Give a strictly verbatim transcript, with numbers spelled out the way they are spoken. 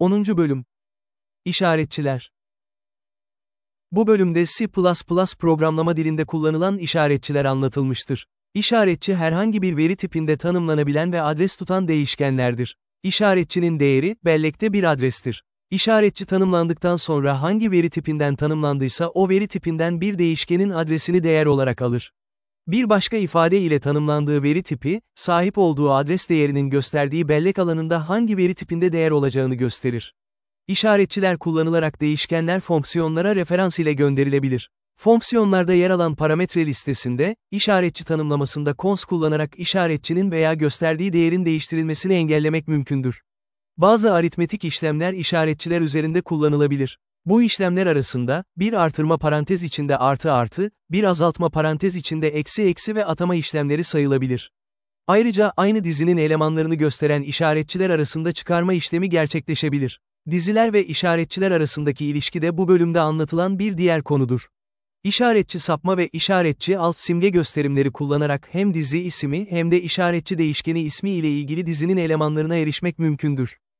onuncu Bölüm. İşaretçiler. Bu bölümde C++ programlama dilinde kullanılan işaretçiler anlatılmıştır. İşaretçi herhangi bir veri tipinde tanımlanabilen ve adres tutan değişkenlerdir. İşaretçinin değeri, bellekte bir adrestir. İşaretçi tanımlandıktan sonra hangi veri tipinden tanımlandıysa o veri tipinden bir değişkenin adresini değer olarak alır. Bir başka ifade ile tanımlandığı veri tipi, sahip olduğu adres değerinin gösterdiği bellek alanında hangi veri tipinde değer olacağını gösterir. İşaretçiler kullanılarak değişkenler fonksiyonlara referans ile gönderilebilir. Fonksiyonlarda yer alan parametre listesinde, işaretçi tanımlamasında cons kullanarak işaretçinin veya gösterdiği değerin değiştirilmesini engellemek mümkündür. Bazı aritmetik işlemler işaretçiler üzerinde kullanılabilir. Bu işlemler arasında, bir artırma parantez içinde artı artı, bir azaltma parantez içinde eksi eksi ve atama işlemleri sayılabilir. Ayrıca aynı dizinin elemanlarını gösteren işaretçiler arasında çıkarma işlemi gerçekleşebilir. Diziler ve işaretçiler arasındaki ilişki de bu bölümde anlatılan bir diğer konudur. İşaretçi sapma ve işaretçi alt simge gösterimleri kullanarak hem dizi ismi hem de işaretçi değişkeni ismi ile ilgili dizinin elemanlarına erişmek mümkündür.